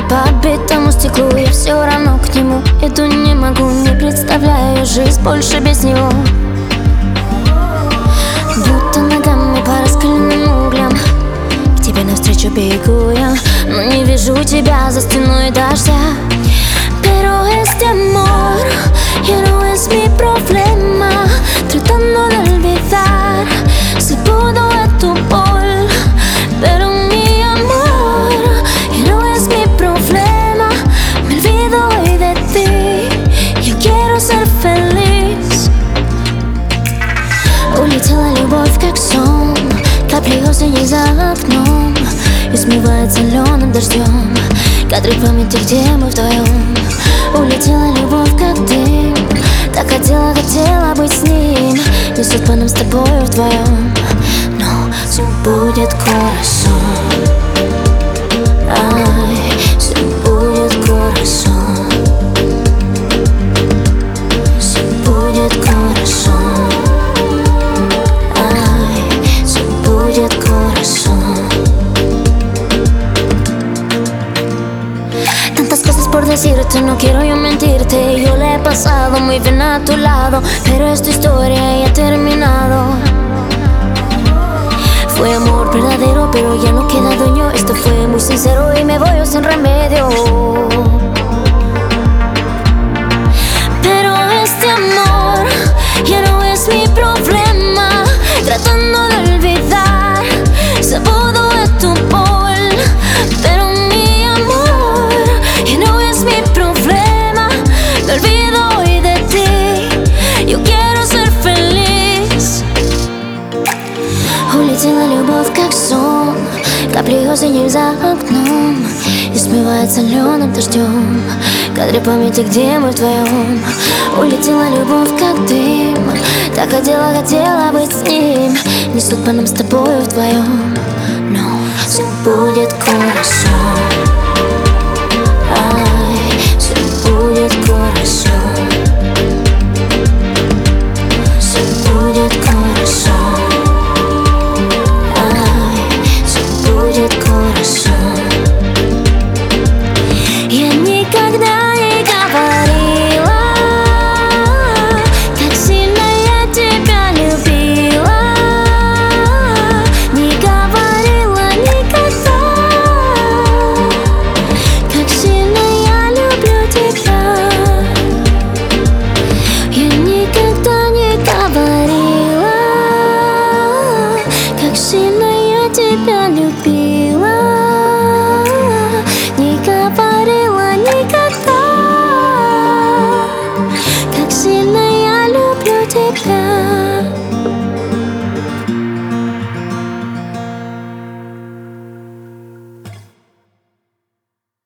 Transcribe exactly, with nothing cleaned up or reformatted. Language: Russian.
по битому стеклу. Я все равно к нему иду, не могу, не представляю жизнь больше без него. Будто ногами по раскаленным углям к тебе навстречу бегу я, но не вижу тебя за стеной дождя. Pero este amor ya no es mi problema, tratando de olvidar si pudo de tu pol. Pero mi amor ya no es mi problema, me olvido hoy de ti, yo quiero ser feliz. Улетела любовь как сон, капли осени за окном и смывает соленым дождем кадры памяти, где мы вдвоем. Улетела любовь как дым, так хотела, хотела быть с ним. Не судьба нам с тобой вдвоем, но все будет хорошо. Ай, все будет хорошо. Все будет хорошо. Ай, все будет хорошо. Tantas cosas por decirte, no quiero yo mentirte. Yo le he pasado muy bien a tu lado, pero esta historia ya ha terminado. Fue amor verdadero, pero ya no queda dueño. Esto fue muy sincero y me voy yo sin remedio. Pero este amor ya no es mi problema, tratando de olvidar se pudo de tu pol. Pero mi amor ya no es mi problema, me olvido hoy de ti, yo quiero ser feliz. Улетела любовь как сон, капли осени за окном и смывает соленым дождем кадры памяти, где мы вдвоем. Улетела любовь как дым, так хотела, хотела быть с ним. Не судьба нам с тобой вдвоем, но все будет хорошо.